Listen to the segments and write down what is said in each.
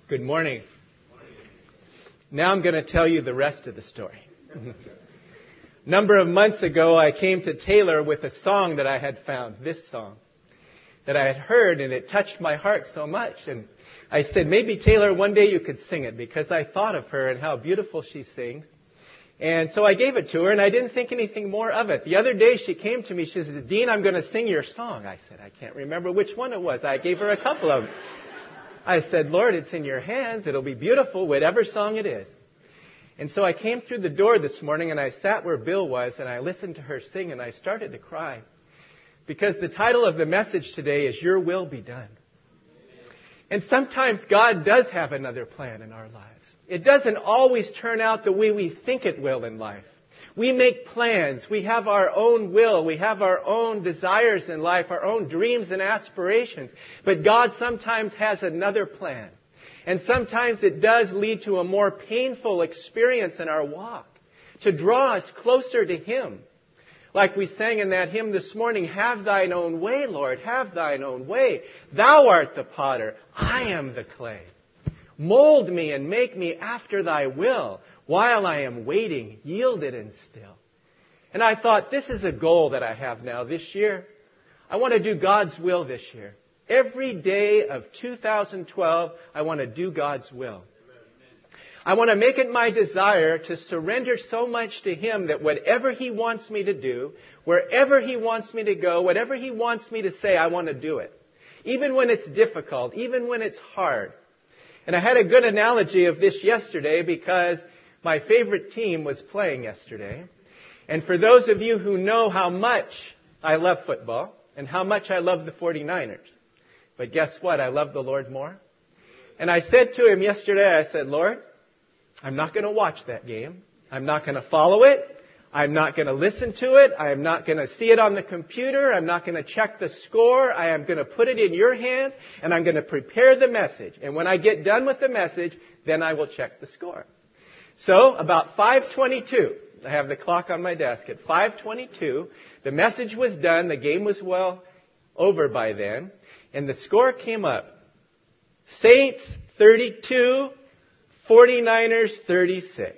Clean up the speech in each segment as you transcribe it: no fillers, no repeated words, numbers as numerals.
Good morning. Now I'm going to tell you the rest of the story. A number of months ago, I came to Taylor with a song that I had found, this song, that I had heard, and it touched my heart so much. And I said, maybe Taylor, one day you could sing it, because I thought of her and how beautiful she sings. And so I gave it to her, and I didn't think anything more of it. The other day, she came to me, she said, Dean, I'm going to sing your song. I said, I can't remember which one it was. I gave her a couple of them. I said, Lord, it's in your hands. It'll be beautiful, whatever song it is. And so I came through the door this morning, and I sat where Bill was, and I listened to her sing, and I started to cry. Because the title of the message today is Your Will Be Done. And sometimes God does have another plan in our lives. It doesn't always turn out the way we think it will in life. We make plans. We have our own will. We have our own desires in life, our own dreams and aspirations. But God sometimes has another plan. And sometimes it does lead to a more painful experience in our walk, to draw us closer to Him. Like we sang in that hymn this morning, have thine own way, Lord, have thine own way. Thou art the potter, I am the clay. Mold me and make me after thy will. While I am waiting, yielded and still. And I thought, this is a goal that I have now this year. I want to do God's will this year. Every day of 2012, I want to do God's will. I want to make it my desire to surrender so much to Him that whatever He wants me to do, wherever He wants me to go, whatever He wants me to say, I want to do it. Even when it's difficult, even when it's hard. And I had a good analogy of this yesterday because my favorite team was playing yesterday. And for those of you who know how much I love football and how much I love the 49ers, but guess what? I love the Lord more. And I said to Him yesterday, I said, Lord, I'm not going to watch that game. I'm not going to follow it. I'm not going to listen to it. I am not going to see it on the computer. I'm not going to check the score. I am going to put it in your hands, and I'm going to prepare the message. And when I get done with the message, then I will check the score. So, about 5:22, I have the clock on my desk. At 5:22, the message was done. The game was well over by then. And the score came up. Saints 32, 49ers 36.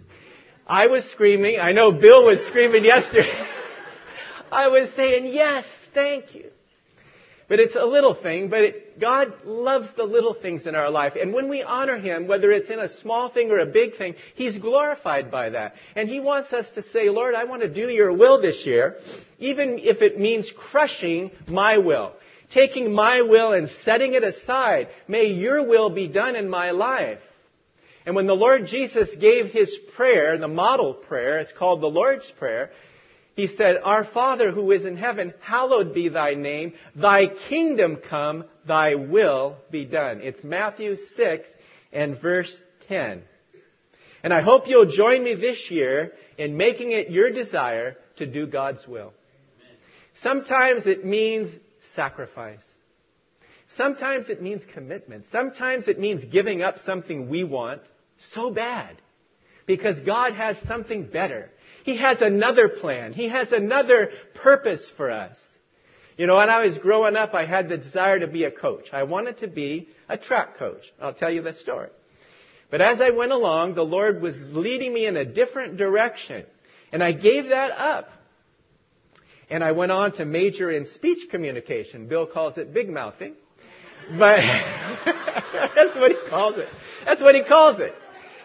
I was screaming. I know Bill was screaming yesterday. I was saying, yes, thank you. But it's a little thing, but God loves the little things in our life. And when we honor Him, whether it's in a small thing or a big thing, He's glorified by that. And He wants us to say, Lord, I want to do your will this year, even if it means crushing my will. Taking my will and setting it aside. May your will be done in my life. And when the Lord Jesus gave His prayer, the model prayer, it's called the Lord's Prayer, He said, Our Father who is in heaven, hallowed be thy name. Thy kingdom come, thy will be done. It's Matthew 6 and verse 10. And I hope you'll join me this year in making it your desire to do God's will. Sometimes it means sacrifice. Sometimes it means commitment. Sometimes it means giving up something we want so bad because God has something better. He has another plan. He has another purpose for us. You know, when I was growing up, I had the desire to be a coach. I wanted to be a track coach. I'll tell you the story. But as I went along, the Lord was leading me in a different direction. And I gave that up. And I went on to major in speech communication. Bill calls it big mouthing. But that's what he calls it. That's what he calls it.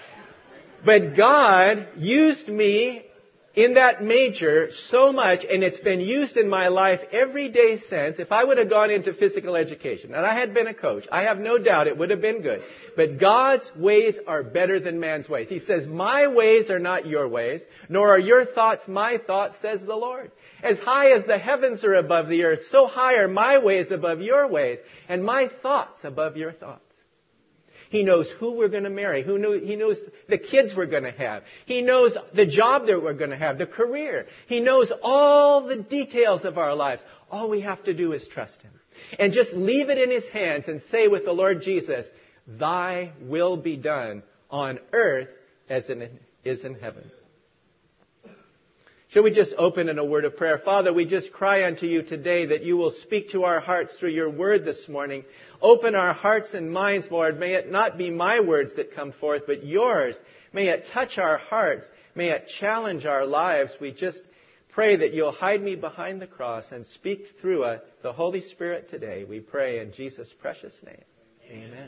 But God used me in that major so much, and it's been used in my life every day since. If I would have gone into physical education, and I had been a coach, I have no doubt it would have been good. But God's ways are better than man's ways. He says, my ways are not your ways, nor are your thoughts my thoughts, says the Lord. As high as the heavens are above the earth, so high are my ways above your ways, and my thoughts above your thoughts. He knows who we're going to marry. He knows the kids we're going to have. He knows the job that we're going to have, the career. He knows all the details of our lives. All we have to do is trust Him. And just leave it in His hands and say with the Lord Jesus, Thy will be done on earth as it is in heaven. Shall we just open in a word of prayer? Father, we just cry unto you today that you will speak to our hearts through your word this morning. Open our hearts and minds, Lord. May it not be my words that come forth, but yours. May it touch our hearts. May it challenge our lives. We just pray that you'll hide me behind the cross and speak through the Holy Spirit today. We pray in Jesus' precious name. Amen.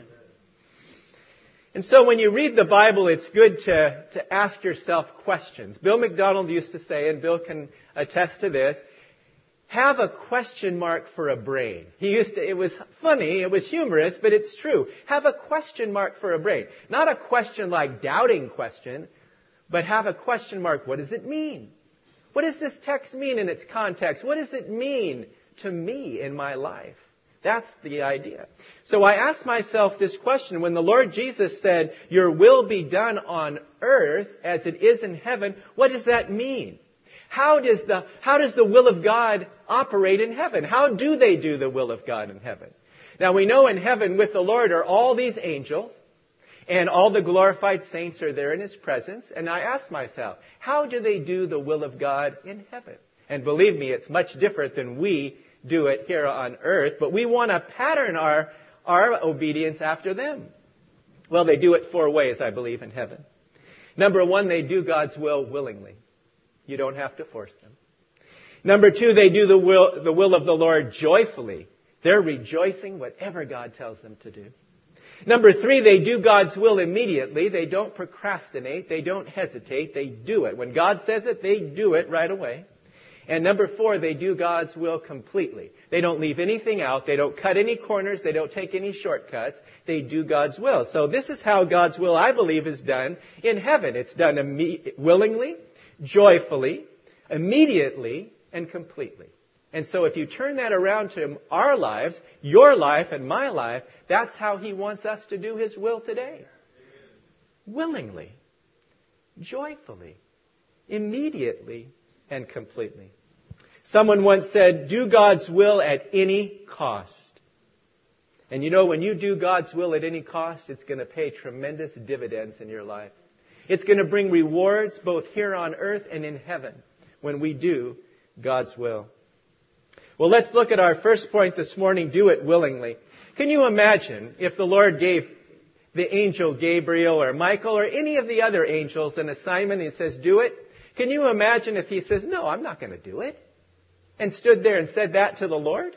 And so when you read the Bible, it's good to ask yourself questions. Bill McDonald used to say, and Bill can attest to this, have a question mark for a brain. It was funny, it was humorous, but it's true. Have a question mark for a brain. Not a question like doubting question, but have a question mark. What does it mean? What does this text mean in its context? What does it mean to me in my life? That's the idea. So I asked myself this question. When the Lord Jesus said, your will be done on earth as it is in heaven, what does that mean? How does the will of God operate in heaven? How do they do the will of God in heaven? Now we know in heaven with the Lord are all these angels, and all the glorified saints are there in His presence. And I asked myself, how do they do the will of God in heaven? And believe me, it's much different than we do it here on earth, but we want to pattern our obedience after them. Well, they do it 4 ways, I believe, in heaven. Number 1, they do God's will willingly. You don't have to force them. Number 2, they do the will of the Lord joyfully. They're rejoicing whatever God tells them to do. Number 3, they do God's will immediately. They don't procrastinate. They don't hesitate. They do it. When God says it, they do it right away. And number 4, they do God's will completely. They don't leave anything out. They don't cut any corners. They don't take any shortcuts. They do God's will. So this is how God's will, I believe, is done in heaven. It's done willingly, joyfully, immediately, and completely. And so if you turn that around to our lives, your life and my life, that's how He wants us to do His will today. Willingly, joyfully, immediately, and completely. Someone once said, do God's will at any cost. And you know, when you do God's will at any cost, it's going to pay tremendous dividends in your life. It's going to bring rewards both here on earth and in heaven when we do God's will. Well, let's look at our first point this morning, do it willingly. Can you imagine if the Lord gave the angel Gabriel or Michael or any of the other angels an assignment and He says, do it? Can you imagine if He says, no, I'm not going to do it, and stood there and said that to the Lord?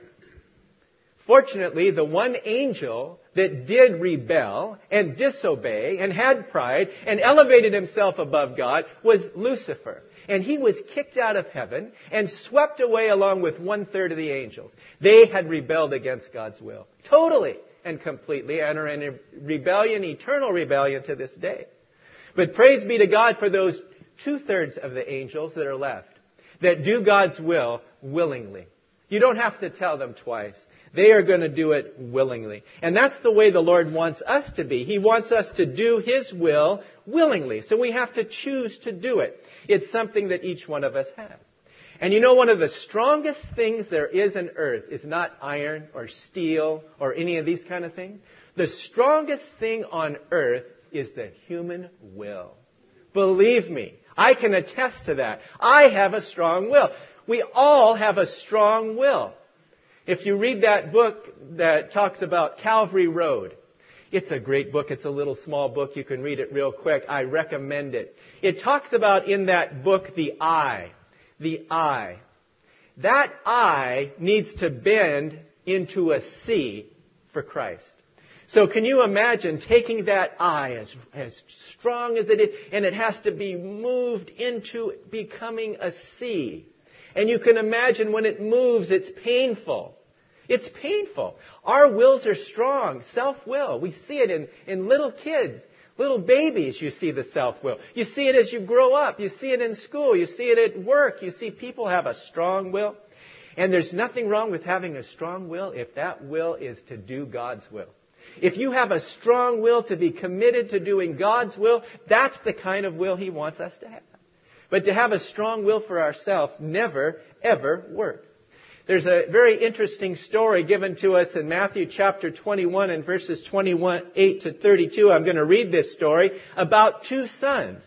Fortunately, the one angel that did rebel and disobey and had pride and elevated himself above God was Lucifer. And he was kicked out of heaven and swept away along with 1/3 of the angels. They had rebelled against God's will. Totally and completely, and are in rebellion, eternal rebellion to this day. But praise be to God for those 2/3 of the angels that are left, that do God's will willingly. You don't have to tell them twice. They are going to do it willingly. And that's the way the Lord wants us to be. He wants us to do His will willingly. So we have to choose to do it. It's something that each one of us has. And you know, one of the strongest things there is on earth is not iron or steel or any of these kind of things. The strongest thing on earth is the human will. Believe me, I can attest to that. I have a strong will. We all have a strong will. If you read that book that talks about Calvary Road, it's a great book. It's a little small book. You can read it real quick. I recommend it. It talks about in that book the eye. The eye. That eye needs to bend into a C for Christ. So can you imagine taking that eye as strong as it is, and it has to be moved into becoming a C. And you can imagine when it moves, it's painful. It's painful. Our wills are strong. Self-will. We see it in little kids, little babies. You see the self-will. You see it as you grow up. You see it in school. You see it at work. You see people have a strong will. And there's nothing wrong with having a strong will if that will is to do God's will. If you have a strong will to be committed to doing God's will, that's the kind of will He wants us to have. But to have a strong will for ourselves never, ever works. There's a very interesting story given to us in Matthew chapter 21 and verses 28 to 32. I'm going to read this story about 2 sons.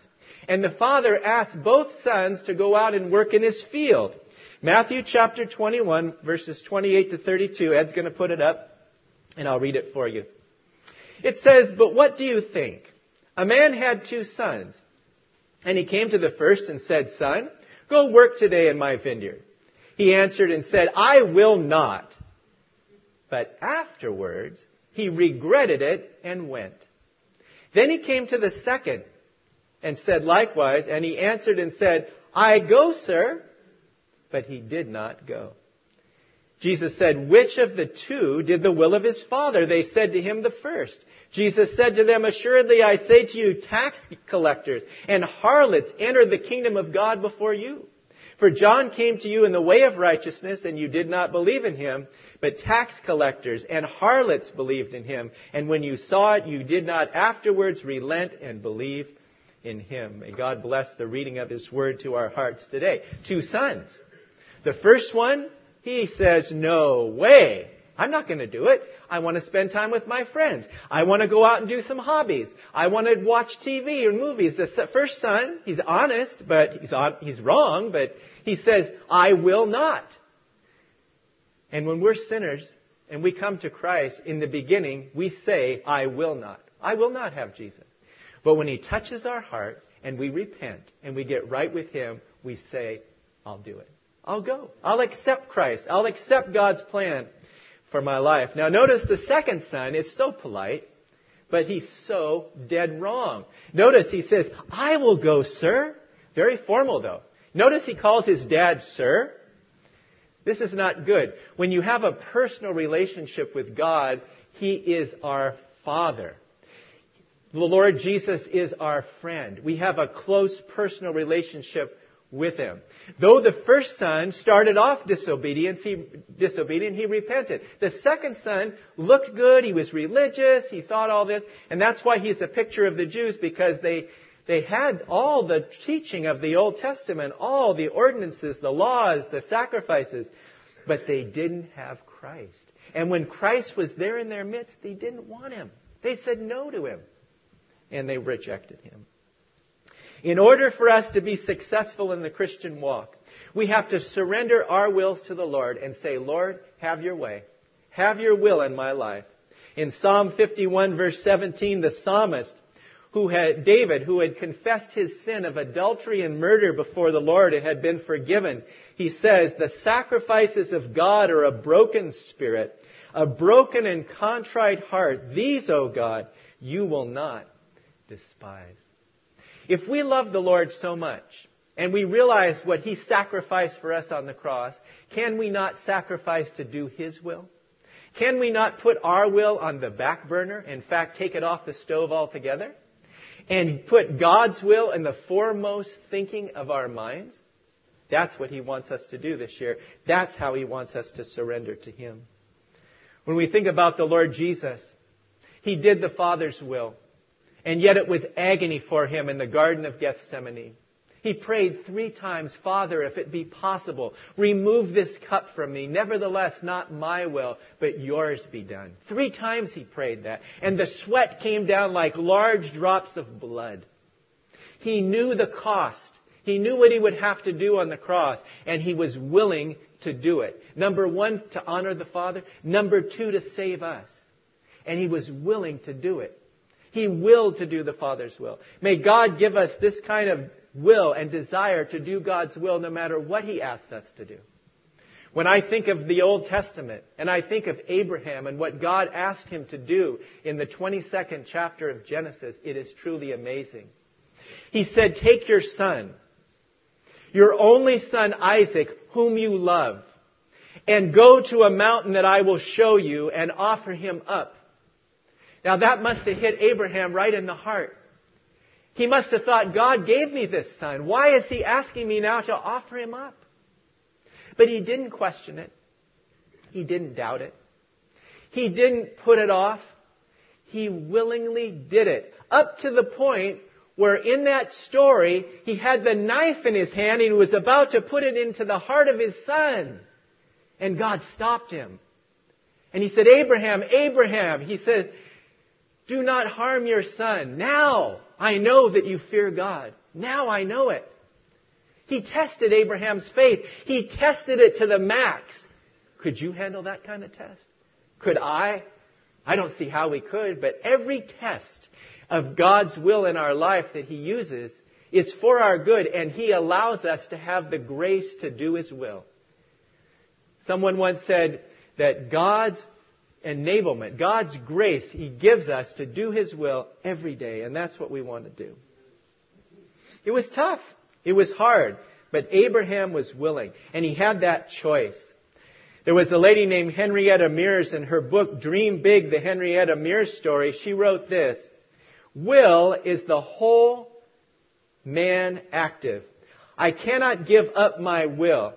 And the father asked both sons to go out and work in his field. Matthew chapter 21, verses 28 to 32. Ed's going to put it up, and I'll read it for you. It says, "But what do you think? A man had 2 sons. And he came to the first and said, 'Son, go work today in my vineyard.' He answered and said, 'I will not.' But afterwards he regretted it and went. Then he came to the second and said likewise, and he answered and said, 'I go, sir.' But he did not go. Jesus said, 'Which of the 2 did the will of his father?' They said to him, 'The first.' Jesus said to them, 'Assuredly I say to you, tax collectors and harlots entered the kingdom of God before you. For John came to you in the way of righteousness, and you did not believe in him. But tax collectors and harlots believed in him. And when you saw it, you did not afterwards relent and believe in him.'" May God bless the reading of his word to our hearts today. 2 sons. The first one, he says, "No way. I'm not going to do it. I want to spend time with my friends. I want to go out and do some hobbies. I want to watch TV or movies." The first son, he's honest, but he's wrong, but he says, "I will not." And when we're sinners and we come to Christ, in the beginning, we say, "I will not. I will not have Jesus." But when he touches our heart and we repent and we get right with him, we say, "I'll do it. I'll go. I'll accept Christ. I'll accept God's plan for my life." Now notice the second son is so polite, but he's so dead wrong. Notice he says, "I will go, sir." Very formal though. Notice he calls his dad sir. This is not good. When you have a personal relationship with God, he is our Father. The Lord Jesus is our friend. We have a close personal relationship with him. Though the first son started off disobedient, he repented. The second son looked good. He was religious. He thought all this. And that's why he's a picture of the Jews, because they had all the teaching of the Old Testament, all the ordinances, the laws, the sacrifices, but they didn't have Christ. And when Christ was there in their midst, they didn't want him. They said no to him, and they rejected him. In order for us to be successful in the Christian walk, we have to surrender our wills to the Lord and say, "Lord, have your way. Have your will in my life." In Psalm 51, verse 17, the psalmist, David, who had confessed his sin of adultery and murder before the Lord and had been forgiven, he says, "The sacrifices of God are a broken spirit, a broken and contrite heart. These, O God, you will not despise." If we love the Lord so much, and we realize what he sacrificed for us on the cross, can we not sacrifice to do his will? Can we not put our will on the back burner, in fact, take it off the stove altogether, and put God's will in the foremost thinking of our minds? That's what he wants us to do this year. That's how he wants us to surrender to him. When we think about the Lord Jesus, he did the Father's will. And yet it was agony for him in the Garden of Gethsemane. He prayed 3 times, "Father, if it be possible, remove this cup from me. Nevertheless, not my will, but yours be done." 3 times he prayed that. And the sweat came down like large drops of blood. He knew the cost. He knew what he would have to do on the cross. And he was willing to do it. Number 1, to honor the Father. Number 2, to save us. And he was willing to do it. He willed to do the Father's will. May God give us this kind of will and desire to do God's will no matter what he asks us to do. When I think of the Old Testament and I think of Abraham and what God asked him to do in the 22nd chapter of Genesis, it is truly amazing. He said, "Take your son, your only son Isaac, whom you love, and go to a mountain that I will show you and offer him up." Now that must have hit Abraham right in the heart. He must have thought, God gave me this son. Why is he asking me now to offer him up? But he didn't question it. He didn't doubt it. He didn't put it off. He willingly did it. Up to the point where in that story, he had the knife in his hand and he was about to put it into the heart of his son. And God stopped him. And he said, "Abraham, Abraham," he said, "do not harm your son. Now I know that you fear God. Now I know it. He tested Abraham's faith. He tested it to the max. Could you handle that kind of test? Could I? I don't see how we could, but every test of God's will in our life that He uses is for our good, and He allows us to have the grace to do His will. Someone once said that God's enablement, God's grace, He gives us to do His will every day, and that's what we want to do. It was tough. It was hard, but Abraham was willing, and he had that choice. There was a lady named Henrietta Mears in her book, Dream Big, the Henrietta Mears story. She wrote this: will is the whole man active. I cannot give up my will.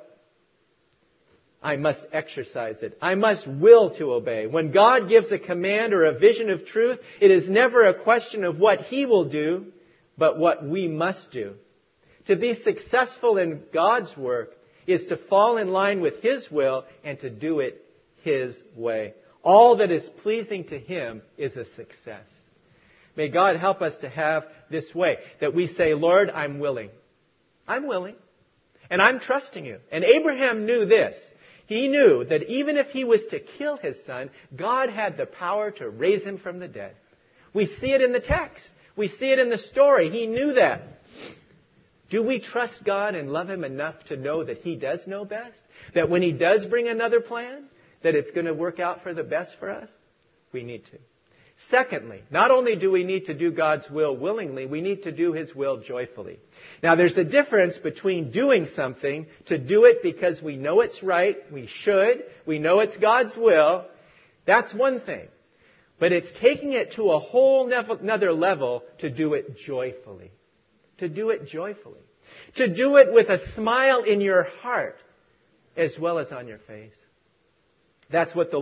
I must exercise it. I must will to obey. When God gives a command or a vision of truth, it is never a question of what He will do, but what we must do. To be successful in God's work is to fall in line with His will and to do it His way. All that is pleasing to Him is a success. May God help us to have this way, that we say, Lord, I'm willing. I'm willing. And I'm trusting You. And Abraham knew this. He knew that even if he was to kill his son, God had the power to raise him from the dead. We see it in the text. We see it in the story. He knew that. Do we trust God and love Him enough to know that He does know best? That when He does bring another plan, that it's going to work out for the best for us? We need to. Secondly, not only do we need to do God's will willingly, we need to do His will joyfully. Now, there's a difference between doing something to do it because we know it's right, we should, we know it's God's will. That's one thing. But it's taking it to a whole another level to do it joyfully. To do it joyfully. To do it with a smile in your heart as well as on your face. That's what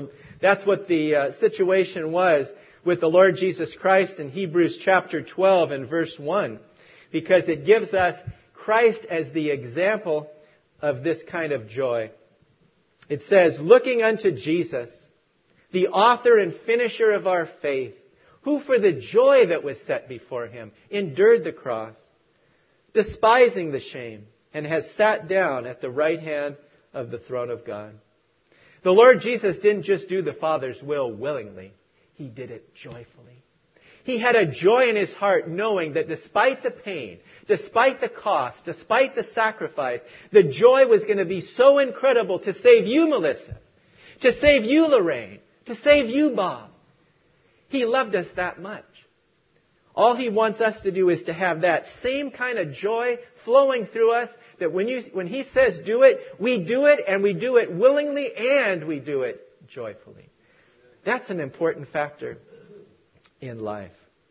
the situation was with the Lord Jesus Christ in Hebrews chapter 12 and verse 1. Because it gives us Christ as the example of this kind of joy. It says, looking unto Jesus, the author and finisher of our faith, who for the joy that was set before Him endured the cross, despising the shame, and has sat down at the right hand of the throne of God. The Lord Jesus didn't just do the Father's will willingly. He did it joyfully. He had a joy in His heart knowing that despite the pain, despite the cost, despite the sacrifice, the joy was going to be so incredible to save you, Melissa, to save you, Lorraine, to save you, Bob. He loved us that much. All He wants us to do is to have that same kind of joy flowing through us, that when He says do it, we do it, and we do it willingly, and we do it joyfully. That's an important factor in life.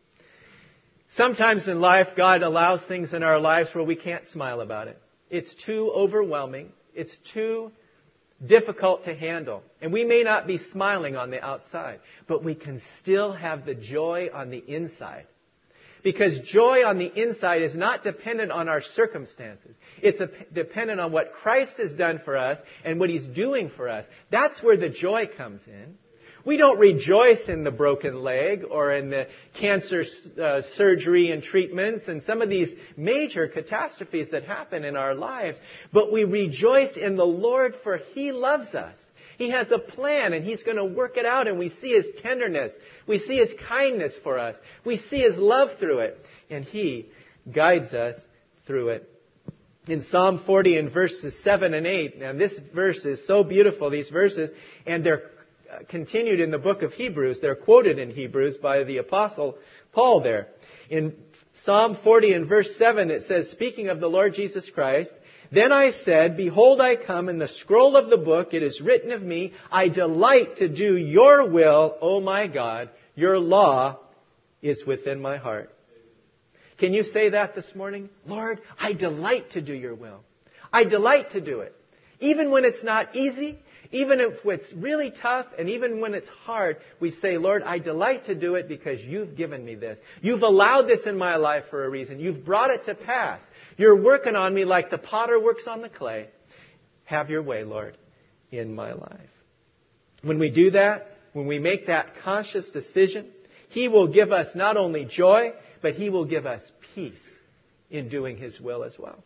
Sometimes in life, God allows things in our lives where we can't smile about it. It's too overwhelming. It's too difficult to handle. And we may not be smiling on the outside, but we can still have the joy on the inside. Because joy on the inside is not dependent on our circumstances. It's dependent on what Christ has done for us and what He's doing for us. That's where the joy comes in. We don't rejoice in the broken leg or in the cancer surgery and treatments and some of these major catastrophes that happen in our lives. But we rejoice in the Lord, for He loves us. He has a plan and He's going to work it out, and we see His tenderness. We see His kindness for us. We see His love through it, and He guides us through it. In Psalm 40 and verses 7 and 8, now this verse is so beautiful, these verses, and they're continued in the book of Hebrews. They're quoted in Hebrews by the Apostle Paul there. In Psalm 40 and verse 7, it says, speaking of the Lord Jesus Christ, then I said, behold, I come, in the scroll of the book it is written of me, I delight to do your will, O my God. Your law is within my heart. Can you say that this morning? Lord, I delight to do your will. I delight to do it. Even when it's not easy, even if it's really tough, and even when it's hard, we say, Lord, I delight to do it because you've given me this. You've allowed this in my life for a reason. You've brought it to pass. You're working on me like the potter works on the clay. Have your way, Lord, in my life. When we do that, when we make that conscious decision, He will give us not only joy, but He will give us peace in doing His will as well.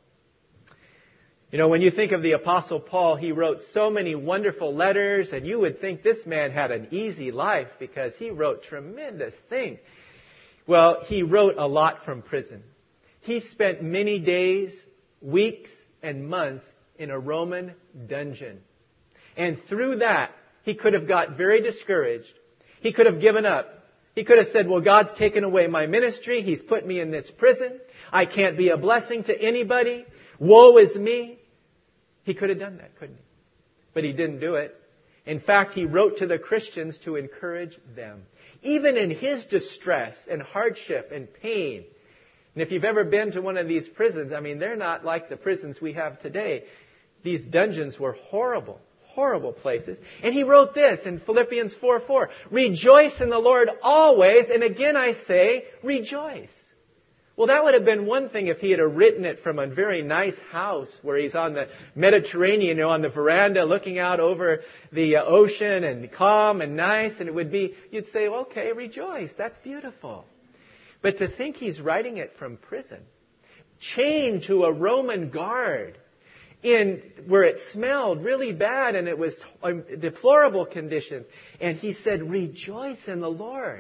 You know, when you think of the Apostle Paul, he wrote so many wonderful letters, and you would think this man had an easy life because he wrote tremendous things. Well, he wrote a lot from prison. He spent many days, weeks, and months in a Roman dungeon. And through that, he could have got very discouraged. He could have given up. He could have said, well, God's taken away my ministry. He's put me in this prison. I can't be a blessing to anybody. Woe is me. He could have done that, couldn't he? But he didn't do it. In fact, he wrote to the Christians to encourage them. Even in his distress and hardship and pain. And if you've ever been to one of these prisons, I mean, they're not like the prisons we have today. These dungeons were horrible, horrible places. And he wrote this in Philippians 4:4. Rejoice in the Lord always. And again I say, rejoice. Well, that would have been one thing if he had written it from a very nice house where he's on the Mediterranean, on the veranda looking out over the ocean and calm and nice. And it would be, you'd say, okay, rejoice. That's beautiful. But to think he's writing it from prison, chained to a Roman guard, in where it smelled really bad and it was deplorable conditions. And he said, rejoice in the Lord.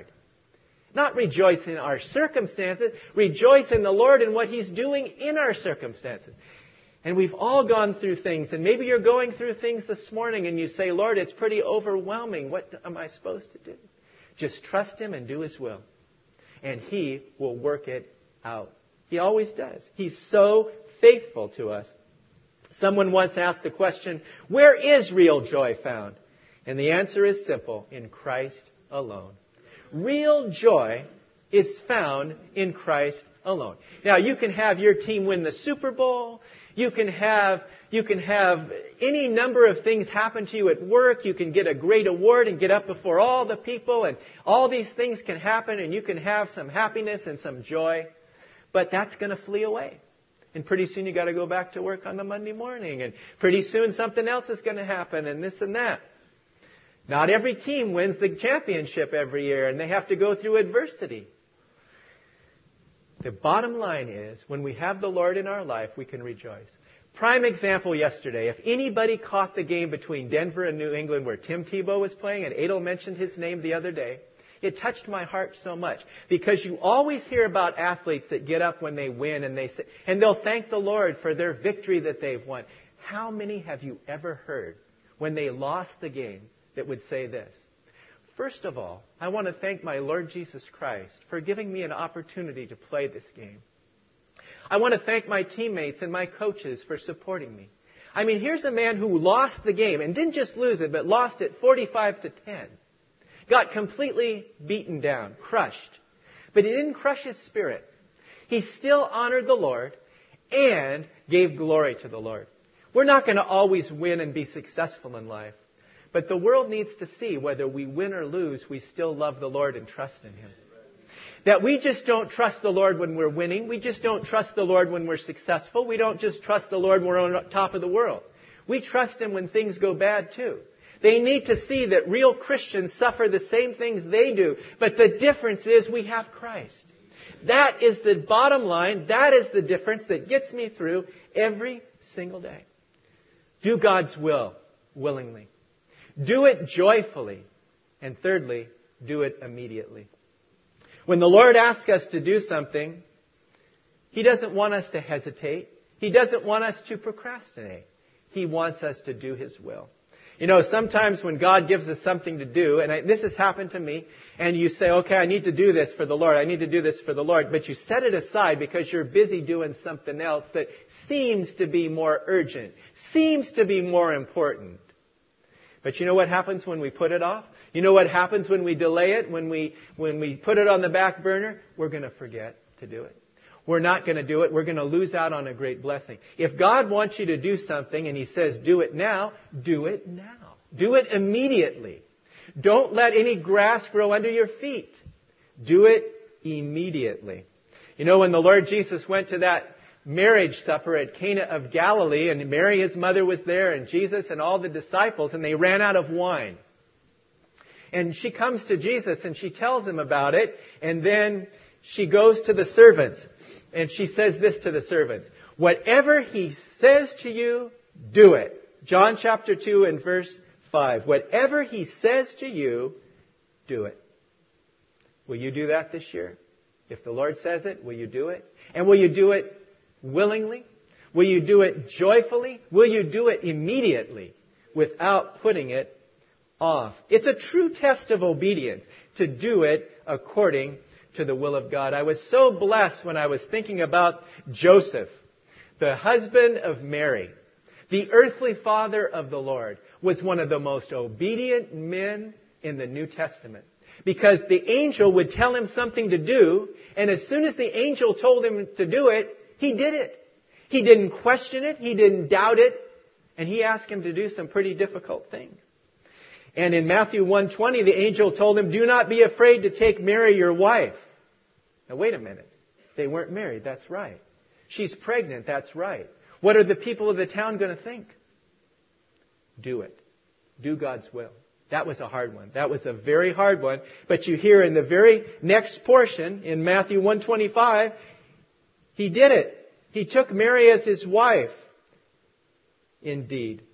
Not rejoice in our circumstances. Rejoice in the Lord and what He's doing in our circumstances. And we've all gone through things. And maybe you're going through things this morning and you say, Lord, it's pretty overwhelming. What am I supposed to do? Just trust Him and do His will. And He will work it out. He always does. He's so faithful to us. Someone once asked the question, where is real joy found? And the answer is simple, in Christ alone. Real joy is found in Christ alone. Now, you can have your team win the Super Bowl. You can have any number of things happen to you at work. You can get a great award and get up before all the people. And all these things can happen and you can have some happiness and some joy. But that's going to flee away. And pretty soon you got to go back to work on the Monday morning. And pretty soon something else is going to happen and this and that. Not every team wins the championship every year, and they have to go through adversity. The bottom line is, when we have the Lord in our life, we can rejoice. Prime example yesterday. If anybody caught the game between Denver and New England where Tim Tebow was playing, and Adel mentioned his name the other day, it touched my heart so much. Because you always hear about athletes that get up when they win, and they'll thank the Lord for their victory that they've won. How many have you ever heard when they lost the game that would say this? First of all, I want to thank my Lord Jesus Christ for giving me an opportunity to play this game. I want to thank my teammates and my coaches for supporting me. I mean, here's a man who lost the game and didn't just lose it, but lost it 45-10. Got completely beaten down, crushed. But he didn't crush his spirit. He still honored the Lord and gave glory to the Lord. We're not going to always win and be successful in life. But the world needs to see whether we win or lose, we still love the Lord and trust in Him. That we just don't trust the Lord when we're winning. We just don't trust the Lord when we're successful. We don't just trust the Lord when we're on top of the world. We trust Him when things go bad too. They need to see that real Christians suffer the same things they do. But the difference is we have Christ. That is the bottom line. That is the difference that gets me through every single day. Do God's will willingly. Do it joyfully. And thirdly, do it immediately. When the Lord asks us to do something, He doesn't want us to hesitate. He doesn't want us to procrastinate. He wants us to do His will. You know, sometimes when God gives us something to do, and this has happened to me, and you say, okay, I need to do this for the Lord. I need to do this for the Lord. But you set it aside because you're busy doing something else that seems to be more urgent, seems to be more important. But you know what happens when we put it off? You know what happens when we delay it, when we put it on the back burner? We're going to forget to do it. We're not going to do it. We're going to lose out on a great blessing. If God wants you to do something and He says, do it now, do it now. Do it immediately. Don't let any grass grow under your feet. Do it immediately. You know, when the Lord Jesus went to that marriage supper at Cana of Galilee, and Mary, His mother, was there, and Jesus and all the disciples, and they ran out of wine. And she comes to Jesus and she tells Him about it, and then she goes to the servants and she says this to the servants. Whatever he says to you, do it. John chapter 2 and verse 5. Whatever he says to you, do it. Will you do that this year? If the Lord says it, will you do it? And will you do it willingly? Will you do it joyfully? Will you do it immediately without putting it off? It's a true test of obedience to do it according to the will of God. I was so blessed when I was thinking about Joseph, the husband of Mary, the earthly father of the Lord, was one of the most obedient men in the New Testament. Because the angel would tell him something to do, and as soon as the angel told him to do it, he did it. He didn't question it, he didn't doubt it, and he asked him to do some pretty difficult things. And in Matthew 1:20, the angel told him, do not be afraid to take Mary, your wife. Now wait a minute. They weren't married, that's right. She's pregnant, that's right. What are the people of the town going to think? Do it. Do God's will. That was a hard one. That was a very hard one. But you hear in the very next portion, in Matthew 1:25, he did it. He took Mary as his wife. Indeed.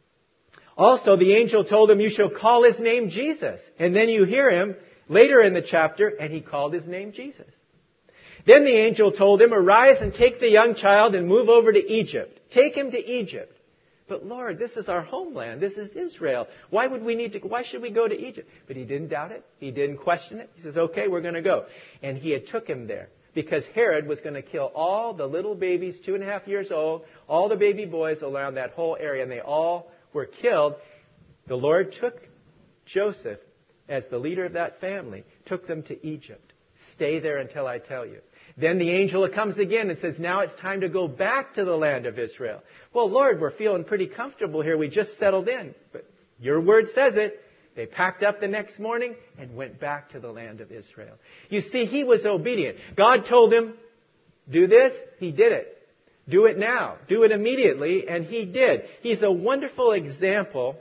Also, the angel told him, you shall call his name Jesus. And then you hear him later in the chapter, and he called his name Jesus. Then the angel told him, arise and take the young child and move over to Egypt. Take him to Egypt. But Lord, this is our homeland. This is Israel. Why should we go to Egypt? But he didn't doubt it. He didn't question it. He says, okay, we're going to go. And he had took him there because Herod was going to kill all the little babies, 2.5 years old, all the baby boys around that whole area, and they all were killed. The Lord took Joseph as the leader of that family, took them to Egypt. Stay there until I tell you. Then the angel comes again and says, now it's time to go back to the land of Israel. Well, Lord, we're feeling pretty comfortable here. We just settled in. But your word says it. They packed up the next morning and went back to the land of Israel. You see, he was obedient. God told him, do this. He did it. Do it now. Do it immediately. And he did. He's a wonderful example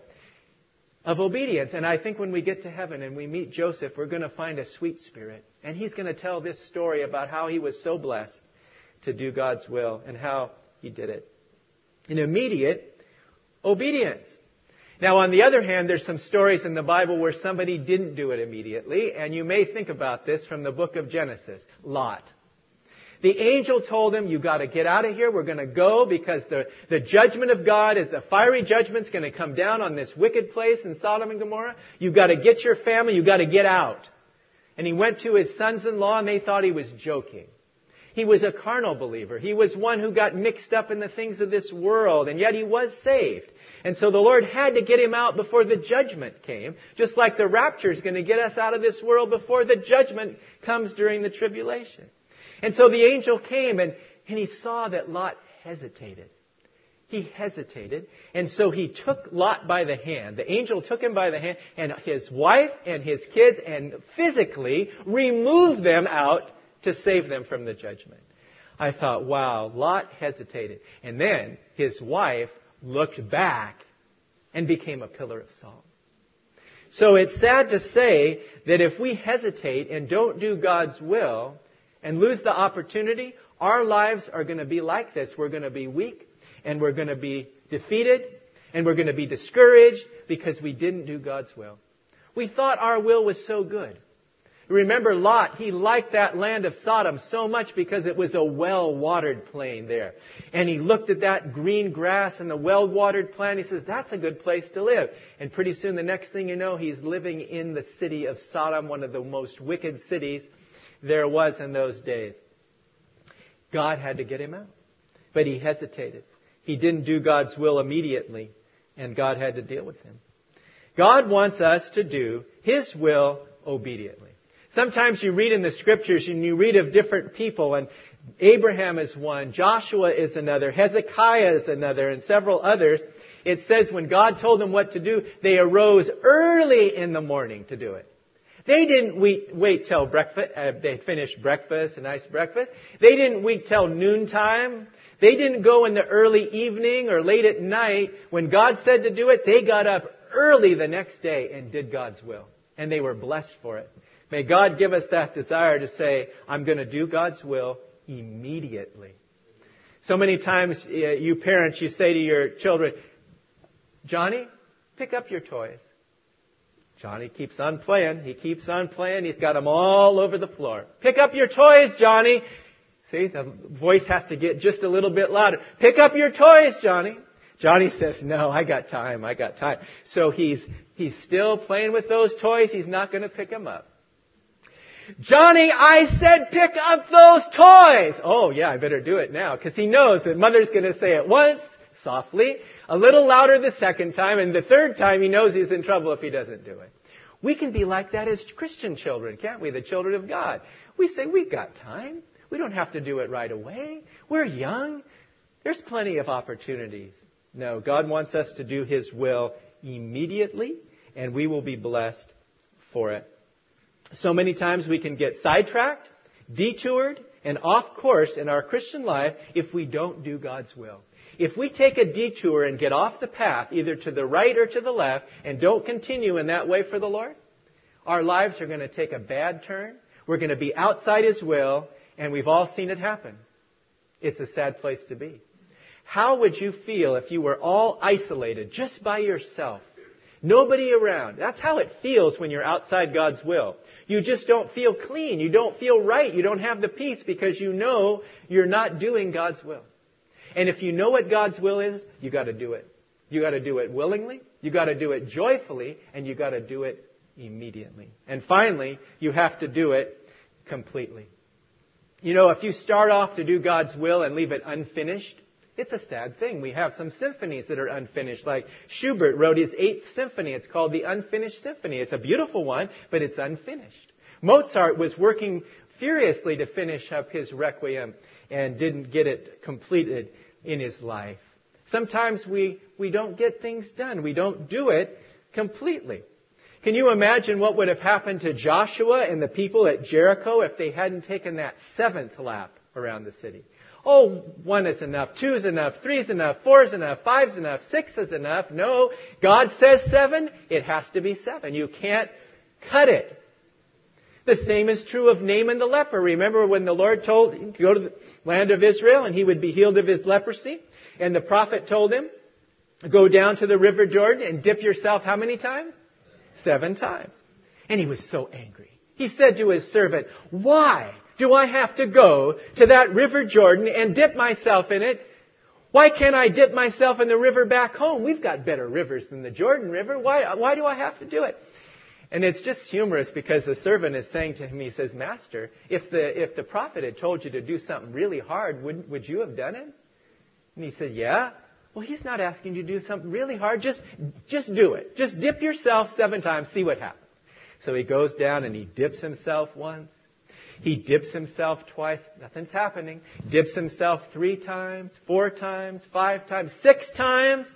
of obedience. And I think when we get to heaven and we meet Joseph, we're going to find a sweet spirit. And he's going to tell this story about how he was so blessed to do God's will and how he did it. An immediate obedience. Now, on the other hand, there's some stories in the Bible where somebody didn't do it immediately. And you may think about this from the book of Genesis. Lot. The angel told him, you got to get out of here. We're going to go because the judgment of God is the fiery judgment's going to come down on this wicked place in Sodom and Gomorrah. You got to get your family. You got to get out. And he went to his sons-in-law and they thought he was joking. He was a carnal believer. He was one who got mixed up in the things of this world, and yet he was saved. And so the Lord had to get him out before the judgment came, just like the rapture is going to get us out of this world before the judgment comes during the tribulation. And so the angel came and he saw that Lot hesitated. He hesitated. And so he took Lot by the hand. The angel took him by the hand and his wife and his kids and physically removed them out to save them from the judgment. I thought, wow, Lot hesitated. And then his wife looked back and became a pillar of salt. So it's sad to say that if we hesitate and don't do God's will and lose the opportunity, our lives are going to be like this. We're going to be weak and we're going to be defeated and we're going to be discouraged because we didn't do God's will. We thought our will was so good. Remember Lot, he liked that land of Sodom so much because it was a well-watered plain there. And he looked at that green grass and the well-watered plain. He says, that's a good place to live. And pretty soon, the next thing you know, he's living in the city of Sodom, one of the most wicked cities there was in those days. God had to get him out. But he hesitated. He didn't do God's will immediately. And God had to deal with him. God wants us to do His will obediently. Sometimes you read in the Scriptures and you read of different people, and Abraham is one, Joshua is another, Hezekiah is another, and several others. It says when God told them what to do, they arose early in the morning to do it. They didn't wait till breakfast. They finished breakfast, a nice breakfast. They didn't wait till noontime. They didn't go in the early evening or late at night. When God said to do it, they got up early the next day and did God's will. And they were blessed for it. May God give us that desire to say, I'm going to do God's will immediately. So many times, you parents, you say to your children, Johnny, pick up your toys. Johnny keeps on playing. He keeps on playing. He's got them all over the floor. Pick up your toys, Johnny. See, the voice has to get just a little bit louder. Pick up your toys, Johnny. Johnny says, no, I got time. So he's still playing with those toys. He's not going to pick them up. Johnny, I said pick up those toys. Oh, yeah, I better do it now, because he knows that Mother's going to say it once, softly, a little louder the second time, and the third time he knows he's in trouble if he doesn't do it. We can be like that as Christian children, can't we? The children of God. We say, we've got time. We don't have to do it right away. We're young. There's plenty of opportunities. No, God wants us to do His will immediately, and we will be blessed for it. So many times we can get sidetracked, detoured, and off course in our Christian life if we don't do God's will. If we take a detour and get off the path, either to the right or to the left, and don't continue in that way for the Lord, our lives are going to take a bad turn. We're going to be outside His will, and we've all seen it happen. It's a sad place to be. How would you feel if you were all isolated, just by yourself? Nobody around. That's how it feels when you're outside God's will. You just don't feel clean. You don't feel right. You don't have the peace because you know you're not doing God's will. And if you know what God's will is, you got to do it. You got to do it willingly. You got to do it joyfully. And you got to do it immediately. And finally, you have to do it completely. You know, if you start off to do God's will and leave it unfinished, it's a sad thing. We have some symphonies that are unfinished. Like Schubert wrote his 8th symphony. It's called the Unfinished Symphony. It's a beautiful one, but it's unfinished. Mozart was working furiously to finish up his Requiem and didn't get it completed in his life. Sometimes we don't get things done. We don't do it completely. Can you imagine what would have happened to Joshua and the people at Jericho if they hadn't taken that 7th lap around the city? Oh, 1 is enough, 2 is enough, 3 is enough, 4 is enough, 5 is enough, 6 is enough. No, God says 7, it has to be 7. You can't cut it. The same is true of Naaman the leper. Remember when the Lord told him to go to the land of Israel and he would be healed of his leprosy? And the prophet told him, go down to the river Jordan and dip yourself how many times? 7 times. And he was so angry. He said to his servant, why do I have to go to that river Jordan and dip myself in it? Why can't I dip myself in the river back home? We've got better rivers than the Jordan River. Why do I have to do it? And it's just humorous because the servant is saying to him, he says, Master, if the prophet had told you to do something really hard, would you have done it? And he said, yeah. Well, he's not asking you to do something really hard. Just do it. Just dip yourself 7 times, see what happens. So he goes down and he dips himself once. He dips himself twice. Nothing's happening. Dips himself 3 times, 4 times, 5 times, 6 times.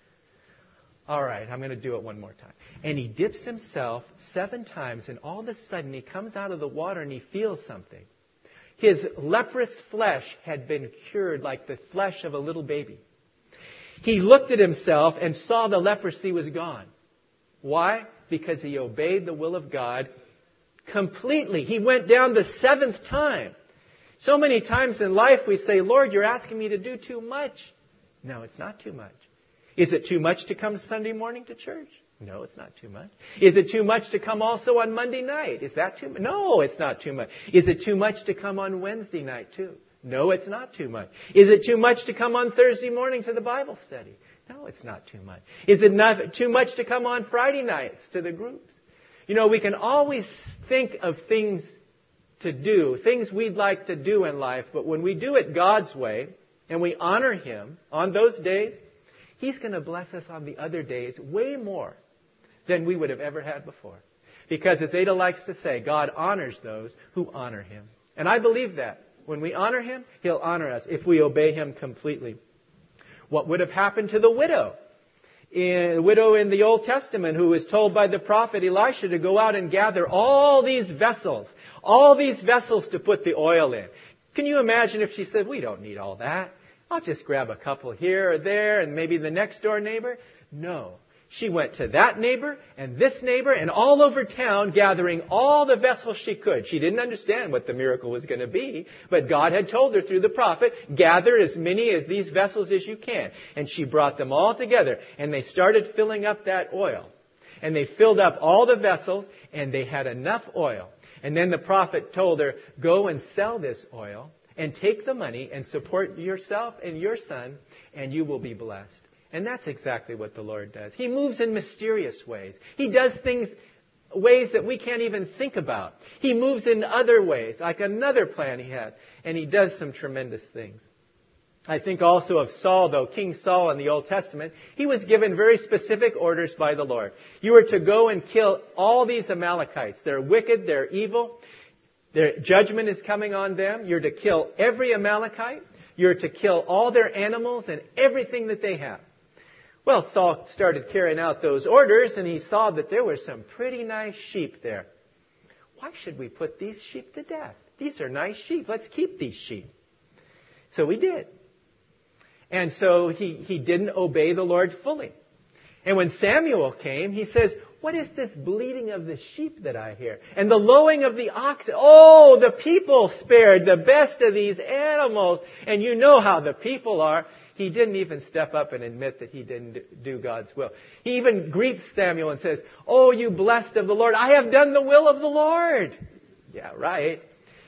All right, I'm going to do it one more time. And he dips himself 7 times, and all of a sudden he comes out of the water and he feels something. His leprous flesh had been cured like the flesh of a little baby. He looked at himself and saw the leprosy was gone. Why? Because he obeyed the will of God completely. He went down the 7th time. So many times in life we say, Lord, you're asking me to do too much. No, it's not too much. Is it too much to come Sunday morning to church? No, it's not too much. Is it too much to come also on Monday night? Is that too much? No, it's not too much. Is it too much to come on Wednesday night too? No, it's not too much. Is it too much to come on Thursday morning to the Bible study? No, it's not too much. Is it not too much to come on Friday nights to the groups? You know, we can always think of things to do, things we'd like to do in life, but when we do it God's way and we honor Him on those days, He's going to bless us on the other days way more than we would have ever had before. Because as Ada likes to say, God honors those who honor Him. And I believe that. When we honor Him, He'll honor us if we obey Him completely. What would have happened to the widow? The widow in the Old Testament who was told by the prophet Elisha to go out and gather all these vessels to put the oil in. Can you imagine if she said, we don't need all that. I'll just grab a couple here or there and maybe the next door neighbor. No. She went to that neighbor and this neighbor and all over town, gathering all the vessels she could. She didn't understand what the miracle was going to be, but God had told her through the prophet, gather as many of these vessels as you can. And she brought them all together, and they started filling up that oil. And they filled up all the vessels, and they had enough oil. And then the prophet told her, go and sell this oil, and take the money and support yourself and your son, and you will be blessed. And that's exactly what the Lord does. He moves in mysterious ways. He does things, ways that we can't even think about. He moves in other ways, like another plan he has. And he does some tremendous things. I think also of Saul, though, King Saul in the Old Testament. He was given very specific orders by the Lord. You were to go and kill all these Amalekites. They're wicked, they're evil. Their judgment is coming on them. You're to kill every Amalekite. You're to kill all their animals and everything that they have. Well, Saul started carrying out those orders, and he saw that there were some pretty nice sheep there. Why should we put these sheep to death? These are nice sheep. Let's keep these sheep. So he did. And so he didn't obey the Lord fully. And when Samuel came, he says, what is this bleating of the sheep that I hear? And the lowing of the oxen. Oh, the people spared the best of these animals. And you know how the people are. He didn't even step up and admit that he didn't do God's will. He even greets Samuel and says, oh, you blessed of the Lord, I have done the will of the Lord. Yeah, right.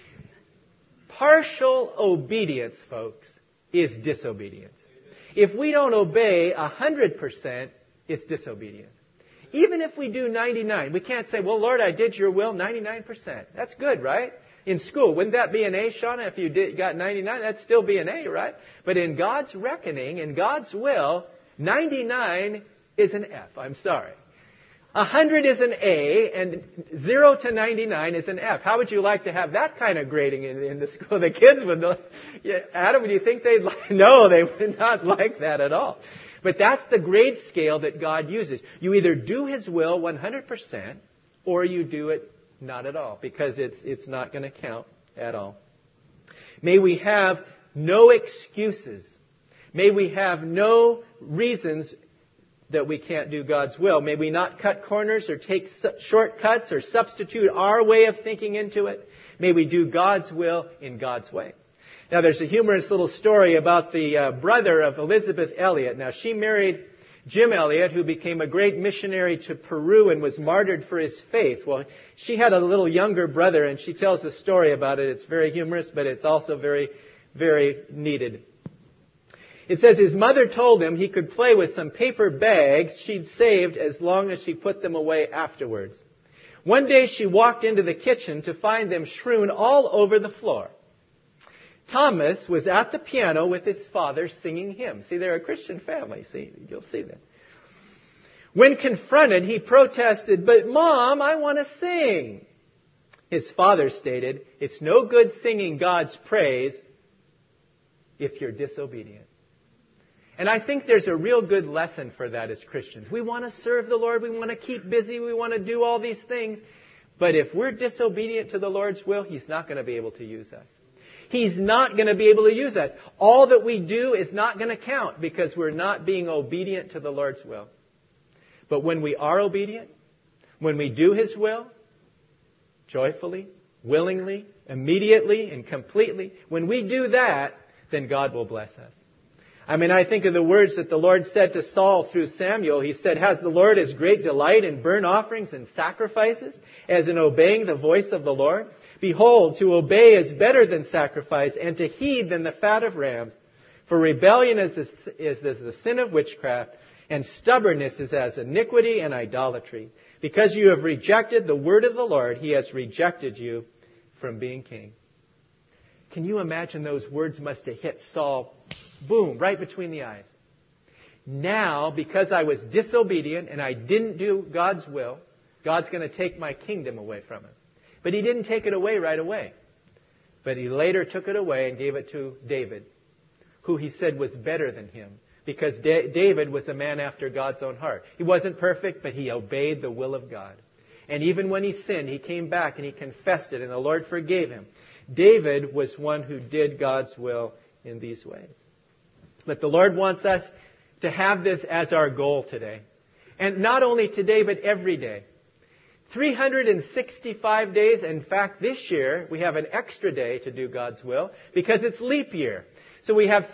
Partial obedience, folks, is disobedience. If we don't obey 100%, it's disobedience. Even if we do 99, we can't say, well, Lord, I did your will 99%. That's good, right? In school, wouldn't that be an A, Shauna? If you got 99, that'd still be an A, right? But in God's reckoning, in God's will, 99 is an F. I'm sorry. 100 is an A, and 0 to 99 is an F. How would you like to have that kind of grading in the school? The kids would, Adam, do you think they'd like? No, they would not like that at all. But that's the grade scale that God uses. You either do His will 100%, or you do it not at all, because it's not going to count at all. May we have no excuses. May we have no reasons that we can't do God's will. May we not cut corners or take shortcuts or substitute our way of thinking into it. May we do God's will in God's way. Now, there's a humorous little story about the brother of Elizabeth Elliot. Now, she married Jim Elliot, who became a great missionary to Peru and was martyred for his faith. Well, she had a little younger brother, and she tells a story about it. It's very humorous, but it's also very, very needed. It says his mother told him he could play with some paper bags she'd saved as long as she put them away afterwards. One day she walked into the kitchen to find them strewn all over the floor. Thomas was at the piano with his father singing hymns. See, they're a Christian family. See, you'll see that. When confronted, he protested, "But Mom, I want to sing." His father stated, "It's no good singing God's praise if you're disobedient." And I think there's a real good lesson for that as Christians. We want to serve the Lord. We want to keep busy. We want to do all these things. But if we're disobedient to the Lord's will, He's not going to be able to use us. He's not going to be able to use us. All that we do is not going to count because we're not being obedient to the Lord's will. But when we are obedient, when we do His will, joyfully, willingly, immediately, and completely, when we do that, then God will bless us. I mean, I think of the words that the Lord said to Saul through Samuel. He said, "Has the Lord as great delight in burnt offerings and sacrifices as in obeying the voice of the Lord? Behold, to obey is better than sacrifice, and to heed than the fat of rams. For rebellion is the sin of witchcraft, and stubbornness is as iniquity and idolatry. Because you have rejected the word of the Lord, He has rejected you from being king." Can you imagine those words must have hit Saul, boom, right between the eyes. Now, because I was disobedient and I didn't do God's will, God's going to take my kingdom away from him. But He didn't take it away right away. But He later took it away and gave it to David, who He said was better than him. Because David was a man after God's own heart. He wasn't perfect, but he obeyed the will of God. And even when he sinned, he came back and he confessed it, and the Lord forgave him. David was one who did God's will in these ways. But the Lord wants us to have this as our goal today. And not only today, but every day. 365 days. In fact, this year we have an extra day to do God's will because it's leap year. So we have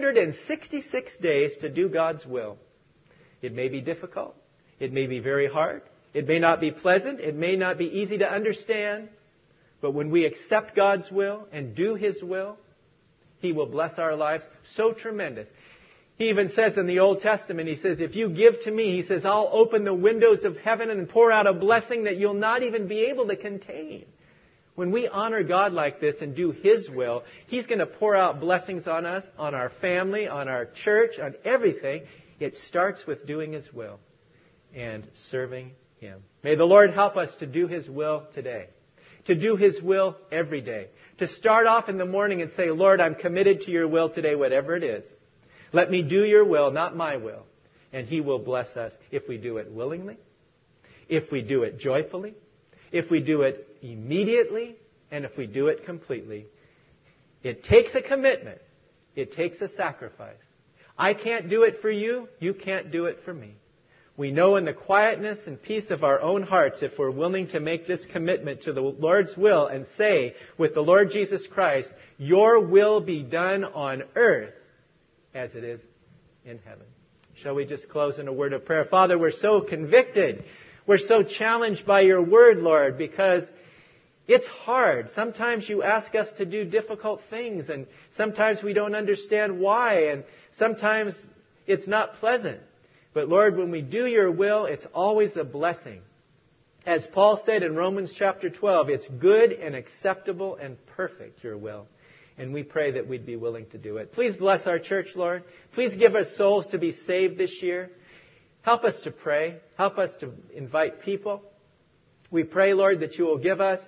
366 days to do God's will. It may be difficult. It may be very hard. It may not be pleasant. It may not be easy to understand. But when we accept God's will and do His will, He will bless our lives so tremendous. He even says in the Old Testament, He says, if you give to me, He says, I'll open the windows of heaven and pour out a blessing that you'll not even be able to contain. When we honor God like this and do His will, He's going to pour out blessings on us, on our family, on our church, on everything. It starts with doing His will and serving Him. May the Lord help us to do His will today, to do His will every day, to start off in the morning and say, Lord, I'm committed to your will today, whatever it is. Let me do your will, not my will. And He will bless us if we do it willingly, if we do it joyfully, if we do it immediately, and if we do it completely. It takes a commitment. It takes a sacrifice. I can't do it for you. You can't do it for me. We know in the quietness and peace of our own hearts, if we're willing to make this commitment to the Lord's will and say with the Lord Jesus Christ, your will be done on earth as it is in heaven. Shall we just close in a word of prayer? Father, we're so convicted. We're so challenged by your word, Lord, because it's hard. Sometimes you ask us to do difficult things, and sometimes we don't understand why, and sometimes it's not pleasant. But Lord, when we do your will, it's always a blessing. As Paul said in Romans chapter 12, it's good and acceptable and perfect, your will. And we pray that we'd be willing to do it. Please bless our church, Lord. Please give us souls to be saved this year. Help us to pray. Help us to invite people. We pray, Lord, that you will give us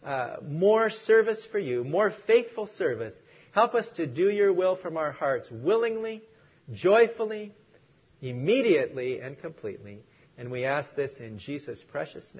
more service for you, more faithful service. Help us to do your will from our hearts willingly, joyfully, immediately, and completely. And we ask this in Jesus' precious name.